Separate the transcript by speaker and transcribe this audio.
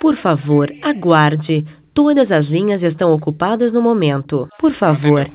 Speaker 1: Por favor, aguarde. Todas as linhas estão ocupadas no momento. Por favor,